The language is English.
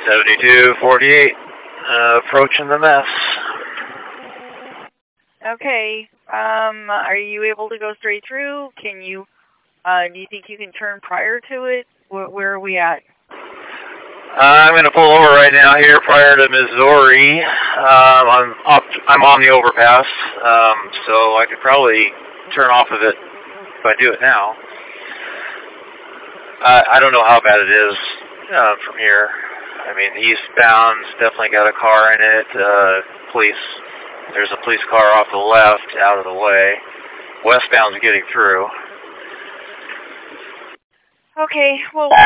7248, approaching the mess. Okay, are you able to go straight through? Can you, do you think you can turn prior to it? Where are we at? I'm going to pull over right now here prior to Missouri. I'm on the overpass, so I could probably turn off of it if I do it now. I don't know how bad it is from here. I mean, eastbound's definitely got a car in it. There's a police car off the left, out of the way. Westbound's getting through. Okay, well,